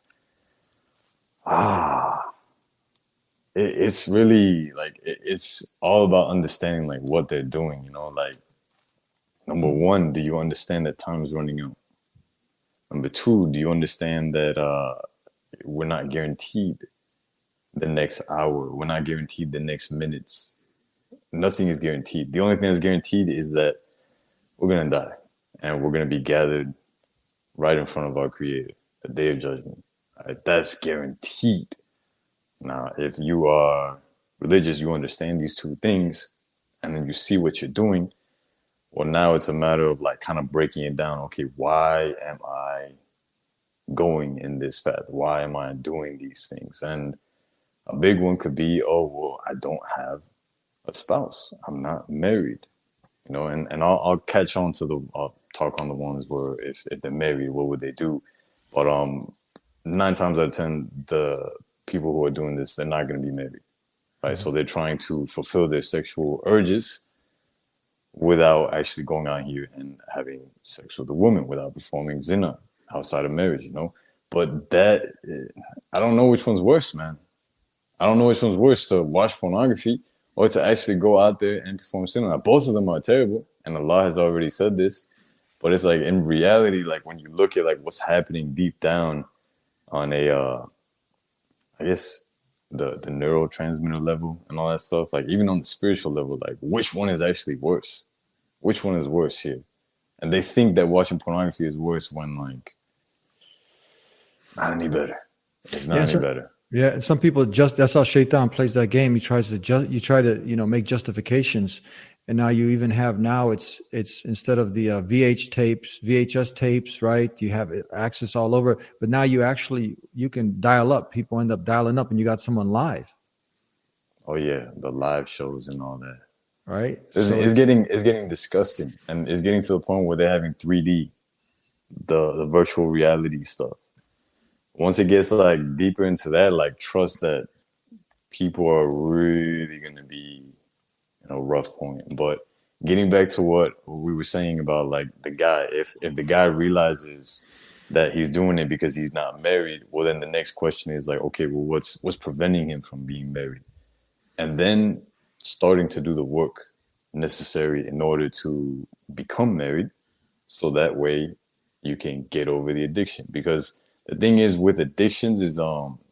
it's really like it's all about understanding like what they're doing. Like, number one, do you understand that time is running out? Number two, do you understand that we're not guaranteed the next hour? We're not guaranteed the next minutes. Nothing is guaranteed. The only thing that's guaranteed is that we're going to die, and we're going to be gathered right in front of our Creator, the Day of Judgment. Right? That's guaranteed. Now, if you are religious, you understand these two things, and then you see what you're doing. Well, now it's a matter of like kind of breaking it down. Okay, why am I going in this path? Why am I doing these things? And a big one could be, oh, well, I don't have a spouse. I'm not married. you know, and I'll catch on to the talk on the ones where if they're married, what would they do? But 9 times out of 10, the people who are doing this, they're not going to be married, right? So they're trying to fulfill their sexual urges without actually going out here and having sex with a woman, without performing zina outside of marriage, you know. But that, I don't know which one's worse, man. I don't know which one's worse, to watch pornography or to actually go out there and perform zina. Both of them are terrible, and Allah has already said this. But it's like, in reality, like when you look at like what's happening deep down on a, I guess the neurotransmitter level and all that stuff, like even on the spiritual level, like which one is actually worse? Which one is worse here? And they think that watching pornography is worse when like it's not any better. It's not any better. Yeah, and some people that's how Shaitan plays that game. He tries to you try to, you know, make justifications. And now you even have it's instead of the VHS tapes, right? You have access all over, but now you can dial up. People end up dialing up, and you got someone live. Oh yeah, the live shows and all that. Right. It's getting disgusting, and it's getting to the point where they're having 3D, the virtual reality stuff. Once it gets like deeper into that, like trust that people are really gonna be, you know, rough point. But getting back to what we were saying about like the guy, if the guy realizes that he's doing it because he's not married, well then the next question is like, okay, well what's preventing him from being married? And then starting to do the work necessary in order to become married, so that way you can get over the addiction. Because the thing is with addictions is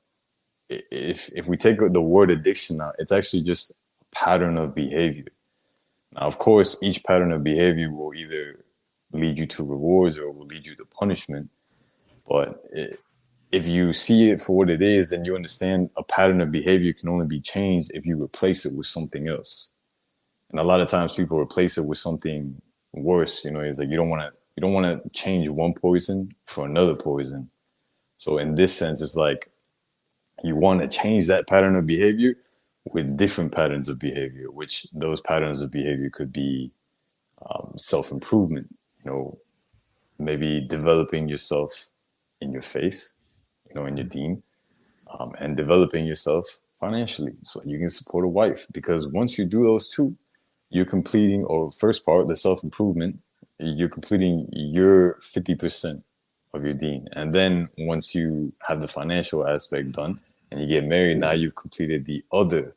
if we take the word addiction out, it's actually just a pattern of behavior. Now, of course, each pattern of behavior will either lead you to rewards or will lead you to punishment. But if you see it for what it is, then you understand a pattern of behavior can only be changed if you replace it with something else. And a lot of times people replace it with something worse. You know, it's like you don't want to change one poison for another poison. So in this sense, it's like you want to change that pattern of behavior with different patterns of behavior, which those patterns of behavior could be self-improvement, you know, maybe developing yourself in your faith, you know, in your deen, and developing yourself financially so you can support a wife. Because once you do those two, you're completing, or first part, the self-improvement, you're completing your 50% of your deen. And then once you have the financial aspect done and you get married, now you've completed the other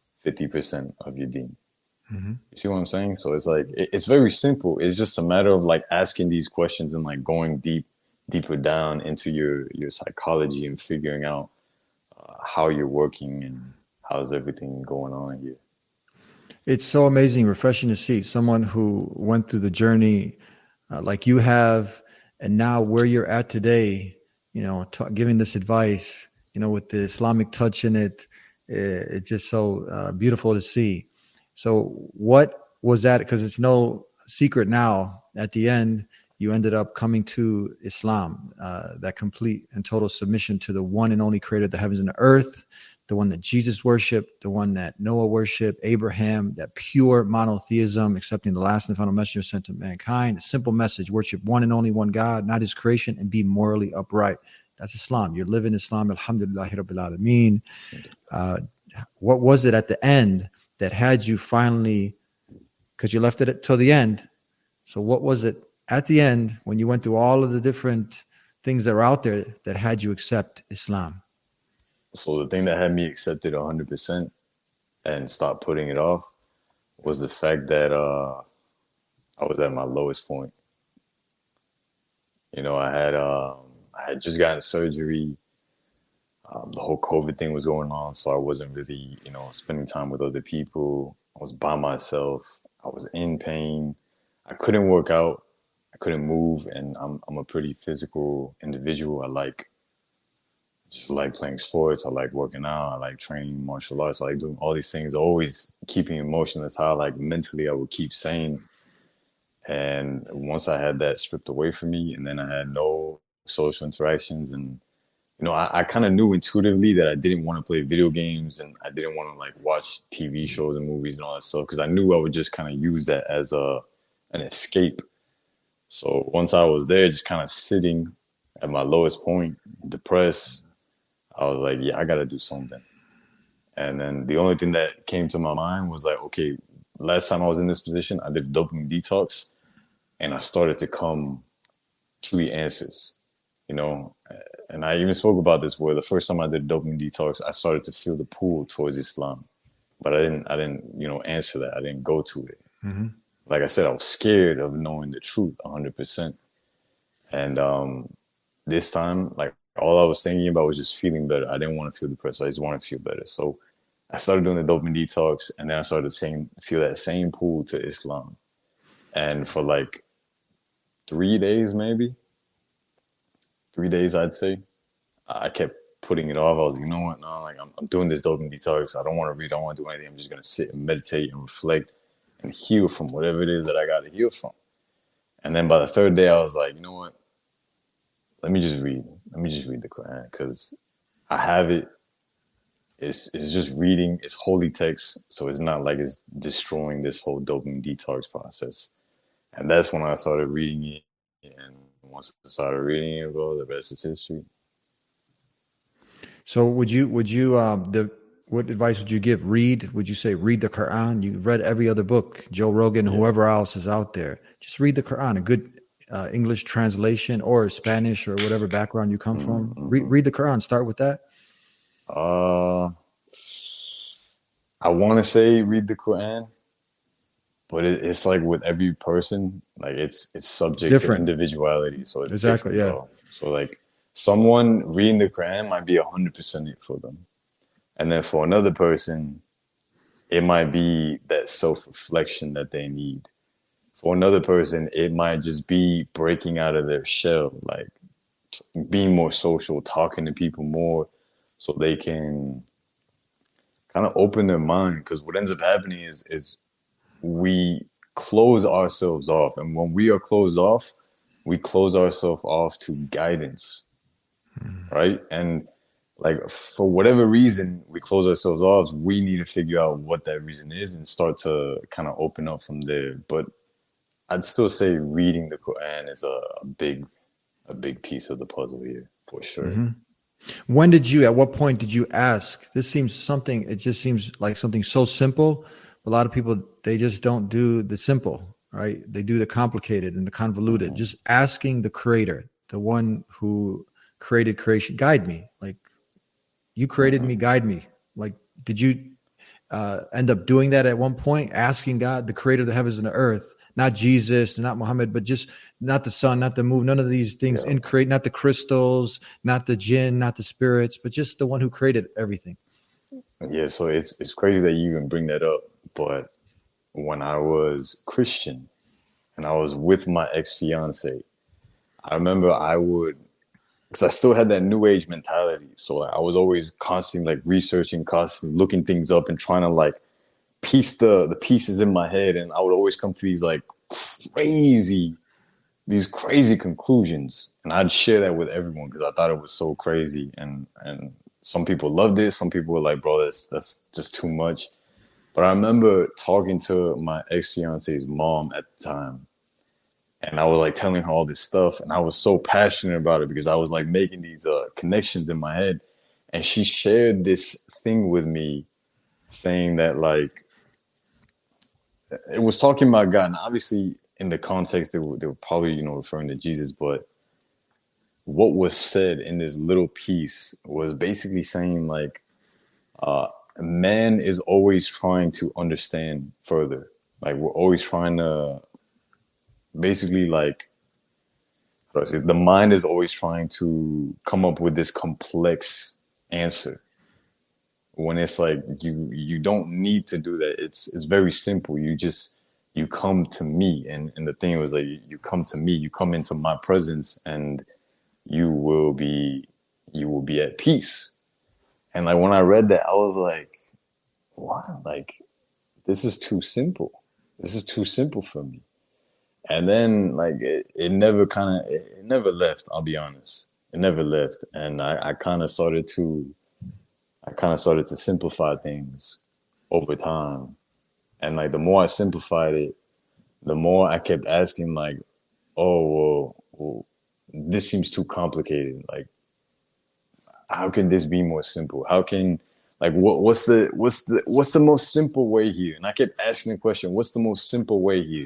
50% of your deen. Mm-hmm. You see what I'm saying? So it's like, it's very simple. It's just a matter of like asking these questions and like going deeper down into your psychology and figuring out how you're working and how's everything going on here. It's so amazing, refreshing to see someone who went through the journey like you have, and now where you're at today, you know, giving this advice, you know, with the Islamic touch in it. It's just so beautiful to see. So what was that? Because it's no secret now, at the end, you ended up coming to Islam, that complete and total submission to the one and only creator of the heavens and the earth, the one that Jesus worshiped, the one that Noah worshiped, Abraham, that pure monotheism, accepting the last and final messenger sent to mankind. A simple message: worship one and only one God, not his creation, and be morally upright. That's Islam. You're living Islam. Alhamdulillahi Rabbil Alameen. What was it at the end that had you finally, because you left it till the end. So what was it at the end when you went through all of the different things that are out there that had you accept Islam? So the thing that had me accept it 100% and stop putting it off was the fact that I was at my lowest point. You know, I had just gotten surgery. The whole COVID thing was going on, so I wasn't really, you know, spending time with other people. I was by myself. I was in pain. I couldn't work out. I couldn't move, and I'm a pretty physical individual. I just like playing sports. I like working out. I like training martial arts. I like doing all these things, always keeping in motion. That's how, like, mentally I would keep sane. And once I had that stripped away from me, and then I had no social interactions, and you know, I kind of knew intuitively that I didn't want to play video games, and I didn't want to like watch TV shows and movies and all that stuff, because I knew I would just kind of use that as a an escape. So once I was there, just kind of sitting at my lowest point, depressed, I was like, yeah, I got to do something. And then the only thing that came to my mind was like, okay, last time I was in this position, I did dopamine detox, and I started to come to the answers, you know. And I even spoke about this where the first time I did dopamine detox, I started to feel the pull towards Islam, but I didn't, you know, answer that. I didn't go to it. Mm-hmm. Like I said, I was scared of knowing the truth 100%. And this time, like all I was thinking about was just feeling better. I didn't want to feel depressed. I just wanted to feel better. So I started doing the dopamine detox, and then I started to feel that same pull to Islam. And for like 3 days, maybe 3 days, I'd say, I kept putting it off. I was like, you know what? No, like I'm doing this dopamine detox. I don't want to read. I don't want to do anything. I'm just going to sit and meditate and reflect and heal from whatever it is that I got to heal from. And then by the third day, I was like, you know what? Let me just read the Quran, because I have it. It's just reading. It's holy text. So it's not like it's destroying this whole dopamine detox process. And that's when I started reading it. And once I started reading it, well, the rest is history. So what advice would you give? Would you say read the Quran? You read every other book, Joe Rogan, whoever else is out there. Just read the Quran, a good English translation or Spanish or whatever background you come from. Read the Quran. Start with that. I want to say read the Quran, but it's like with every person, like it's subject to individuality. So it's exactly, yeah. Though. So like someone reading the Quran might be 100% it for them, and then for another person, it might be that self-reflection that they need. For another person, it might just be breaking out of their shell, like being more social, talking to people more, so they can kind of open their mind. Because what ends up happening is we close ourselves off. And when we are closed off, we close ourselves off to guidance, right? And like for whatever reason we close ourselves off, we need to figure out what that reason is and start to kind of open up from there. But I'd still say reading the Quran is a big piece of the puzzle here, for sure. Mm-hmm. At what point did you ask? It just seems like something so simple. A lot of people, they just don't do the simple, right? They do the complicated and the convoluted. Mm-hmm. Just asking the creator, the one who created creation, guide me. Like, you created me, guide me. Like, did you end up doing that at one point? Asking God, the creator of the heavens and the earth, not Jesus, not Muhammad, but just not the sun, not the moon, none of these things not the crystals, not the jinn, not the spirits, but just the one who created everything. Yeah, so it's crazy that you even bring that up. But when I was Christian and I was with my ex-fiance, I remember because I still had that new age mentality. So I was always constantly like researching, constantly looking things up and trying to like piece the pieces in my head. And I would always come to these like crazy conclusions. And I'd share that with everyone because I thought it was so crazy. And some people loved it. Some people were like, bro, that's just too much. But I remember talking to my ex-fiance's mom at the time. And I was like telling her all this stuff. And I was so passionate about it because I was like making these connections in my head. And she shared this thing with me saying that like, it was talking about God. And obviously in the context, they were probably, referring to Jesus. But what was said in this little piece was basically saying like, man is always trying to understand further. Like we're always trying to basically like, the mind is always trying to come up with this complex answer when it's like you don't need to do that. It's very simple. You come to me, and the thing was like, you come to me, you come into my presence, and you will be at peace. And like when I read that, I was like, wow, like this is too simple. This is too simple for me. And then like it never left, I'll be honest. It never left. And I kind of started to simplify things over time. And like the more I simplified it, the more I kept asking, like, oh, well, this seems too complicated. Like, how can this be more simple? How can, like, what's the most simple way here? And I kept asking the question, what's the most simple way here?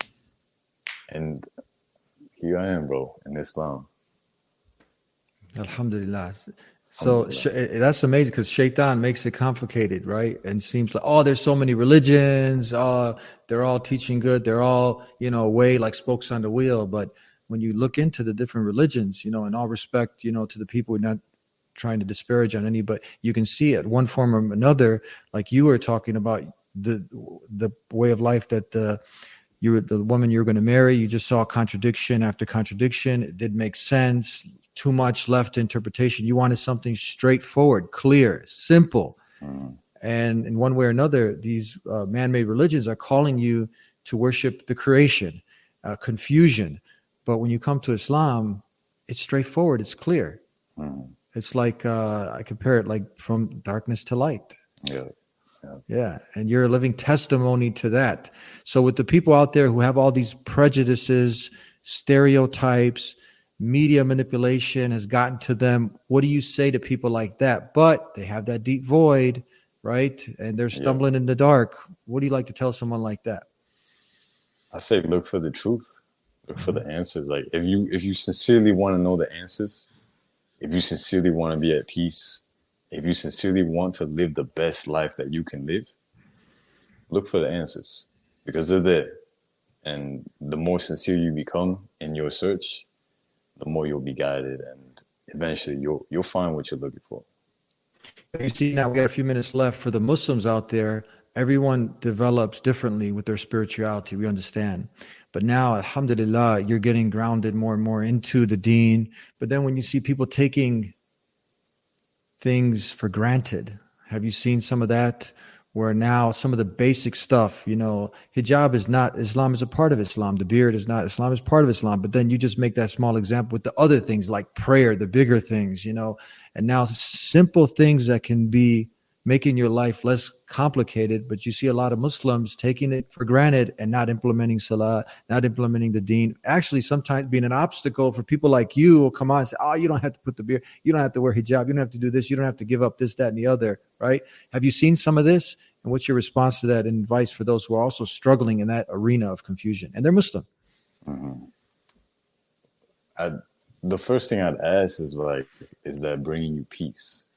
And here I am, bro, in Islam. Alhamdulillah. So that's amazing, because Shaitan makes it complicated, right? And seems like, oh, there's so many religions. They're all teaching good. They're all, way like spokes on the wheel. But when you look into the different religions, in all respect, to the people, not trying to disparage on any, but you can see it one form or another, like you were talking about the way of life that the woman you're going to marry, you just saw contradiction after contradiction. It didn't make sense. Too much left to interpretation. You wanted something straightforward, clear, simple. And in one way or another, these man-made religions are calling you to worship the creation, confusion. But when you come to Islam, it's straightforward. It's clear. It's like, I compare it like from darkness to light. Yeah. And you're a living testimony to that. So with the people out there who have all these prejudices, stereotypes, media manipulation has gotten to them, what do you say to people like that? But they have that deep void, right? And they're stumbling in the dark. What do you like to tell someone like that? I say, look for the truth. Look for the answers. Like, if you sincerely want to know the answers, if you sincerely want to be at peace, if you sincerely want to live the best life that you can live, look for the answers, because they're there. And the more sincere you become in your search, the more you'll be guided, and eventually you'll find what you're looking for. You see, now we got a few minutes left. For the Muslims out there, everyone develops differently with their spirituality. We understand. But now, alhamdulillah, you're getting grounded more and more into the deen. But then when you see people taking things for granted, have you seen some of that? Where now some of the basic stuff, hijab is not, Islam is a part of Islam. The beard is not, Islam is part of Islam. But then you just make that small example with the other things like prayer, the bigger things, and now simple things that can be making your life less complicated. But you see a lot of Muslims taking it for granted and not implementing salah, not implementing the deen, actually sometimes being an obstacle for people like you who come on and say, oh, you don't have to put the beard, you don't have to wear hijab, you don't have to do this, you don't have to give up this, that, and the other, right? Have you seen some of this? And what's your response to that and advice for those who are also struggling in that arena of confusion? And they're Muslim. The first thing I'd ask is, like, is that bringing you peace?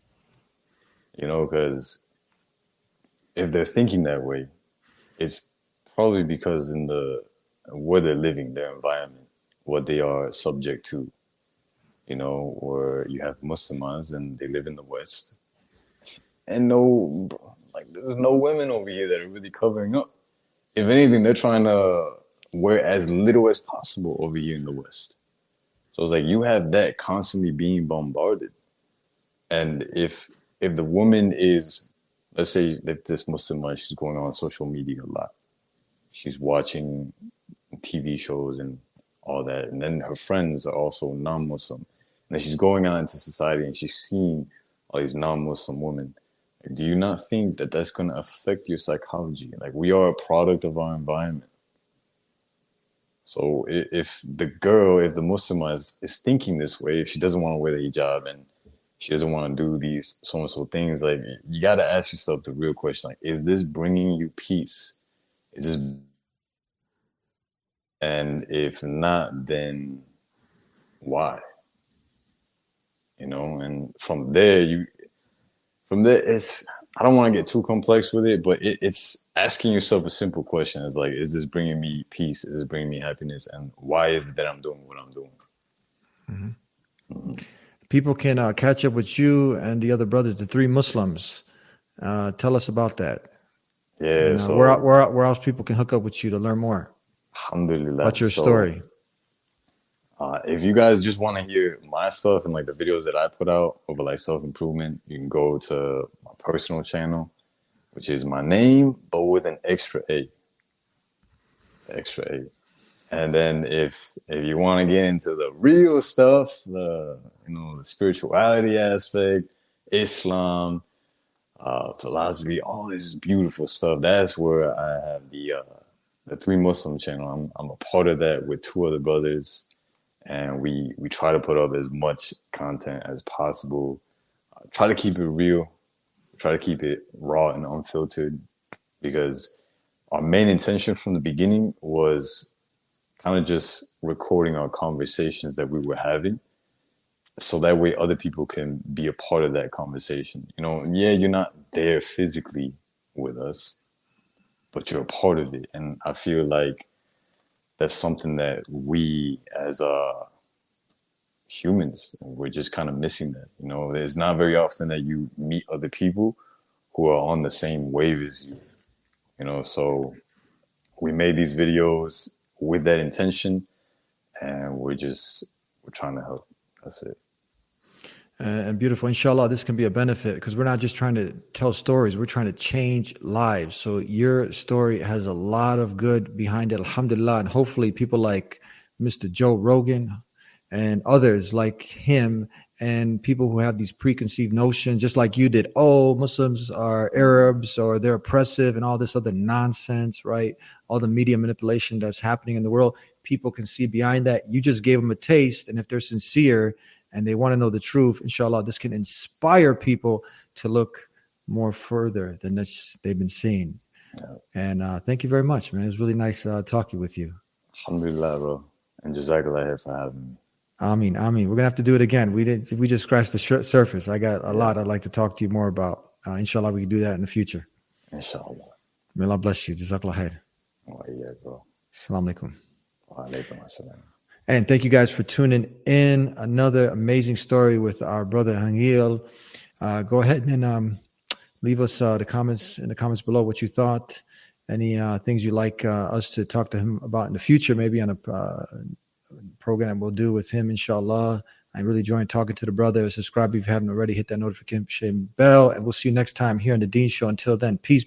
Because if they're thinking that way, it's probably because in where they're living, their environment, what they are subject to, where you have Muslims and they live in the West, and there's no women over here that are really covering up. If anything, they're trying to wear as little as possible over here in the West. So it's like you have that constantly being bombarded. And if the woman is, let's say that this Muslim woman, she's going on social media a lot. She's watching TV shows and all that. And then her friends are also non-Muslim. And then she's going out into society and she's seeing all these non-Muslim women. Do you not think that that's going to affect your psychology? Like, we are a product of our environment. So if the Muslim is thinking this way, if she doesn't want to wear the hijab and she doesn't want to do these so-and-so things, like, you got to ask yourself the real question, like, is this bringing you peace? And if not, then why? And from there, it's, I don't want to get too complex with it, but it's asking yourself a simple question. It's like, is this bringing me peace? Is this bringing me happiness? And why is it that I'm doing what I'm doing? People can catch up with you and the other brothers, the three Muslims. Tell us about that. Yeah. And, so where else people can hook up with you to learn more? Alhamdulillah. What's your story? If you guys just want to hear my stuff and like the videos that I put out over like self-improvement, you can go to my personal channel, which is my name, but with an extra A. And then if you want to get into the real stuff, the spirituality aspect, Islam, philosophy, all this beautiful stuff, that's where I have the the Three Muslim channel. I'm a part of that with two other brothers, and we try to put up as much content as possible. Try to keep it real, try to keep it raw and unfiltered, because our main intention from the beginning was kind of just recording our conversations that we were having, so that way other people can be a part of that conversation. You know, yeah, you're not there physically with us, but you're a part of it. And I feel like that's something that we as humans, we're just kind of missing that. You know, it's not very often that you meet other people who are on the same wave as you, you know. So we made these videos with that intention, and we're trying to help. That's it. And beautiful. Inshallah, this can be a benefit, because we're not just trying to tell stories. We're trying to change lives. So your story has a lot of good behind it, alhamdulillah. And hopefully people like Mr. Joe Rogan and others like him, and people who have these preconceived notions, just like you did, oh, Muslims are Arabs, or they're oppressive, and all this other nonsense, right? All the media manipulation that's happening in the world. People can see behind that. You just gave them a taste. And if they're sincere and they want to know the truth, inshallah, this can inspire people to look more further than they've been seeing. Yeah. And thank you very much, man. It was really nice talking with you. Alhamdulillah, bro. And Jazakallah for having me. Ameen. We're going to have to do it again. We just scratched the surface. I got a lot I'd like to talk to you more about. Inshallah, we can do that in the future. Inshallah. May Allah bless you. Jazakallah khair. Oh, yeah, bro. Assalamu alaikum. Wa alaikum assalam. And thank you guys for tuning in. Another amazing story with our brother Hangil. Go ahead and leave us the comments in the comments below what you thought. Any things you'd like us to talk to him about in the future, maybe on a program we'll do with him, inshallah. I really enjoyed talking to the brother. Subscribe if you haven't already. Hit that notification bell. And we'll see you next time here on The Dean Show. Until then, peace.